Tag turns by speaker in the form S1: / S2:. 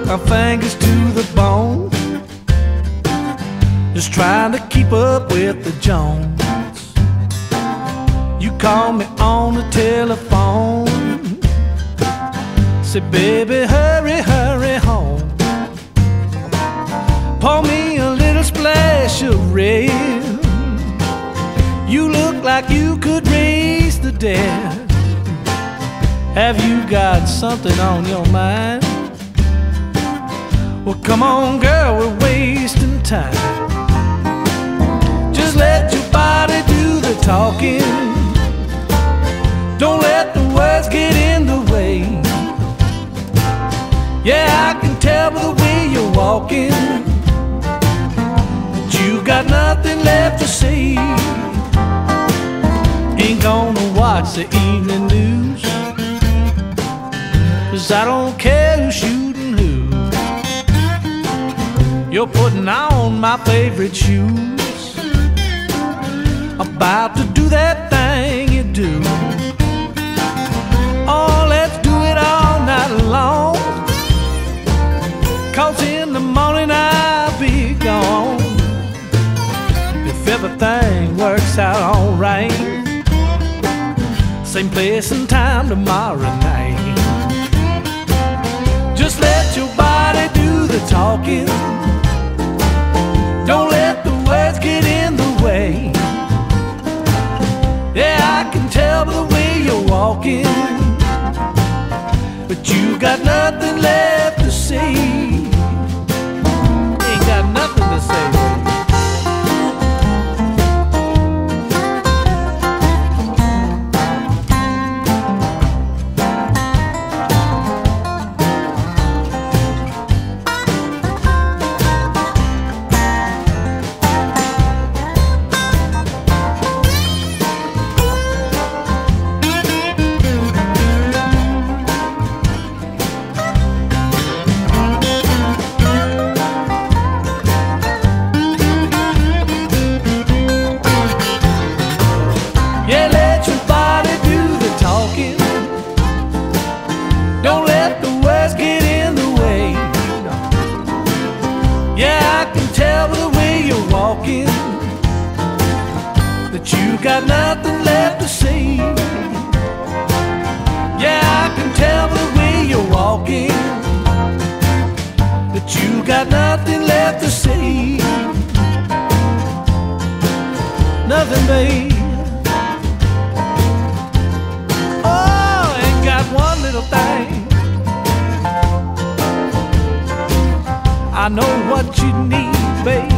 S1: my fingers to the bone, just trying to keep up with the Jones. You call me on the telephone, say, baby, hurry, hurry home. Pour me a little splash of red. You look like you could raise the dead. Have you got something on your mind? Well, come on, girl, we're wasting time. Just let your body do the talking. Don't let the words get in the way. Yeah, I can tell by the way you're walking that you got nothing left to say. Ain't gonna watch the evening news, 'cause I don't care who's shooting who. You're putting on my favorite shoes, about to do that thing you do. Oh, let's do it all night long, 'cause in the morning I'll be gone. If everything works out alright, same place and time tomorrow night. Just let your body do the talking. Don't let the words get in the way. Yeah, I can tell by the way you're walking, but you got nothing left to say. Ain't got nothing to say. That you got nothing left to say. Yeah, I can tell by the way you're walking that you got nothing left to say. Nothing, babe. Oh, ain't got one little thing. I know what you need, babe.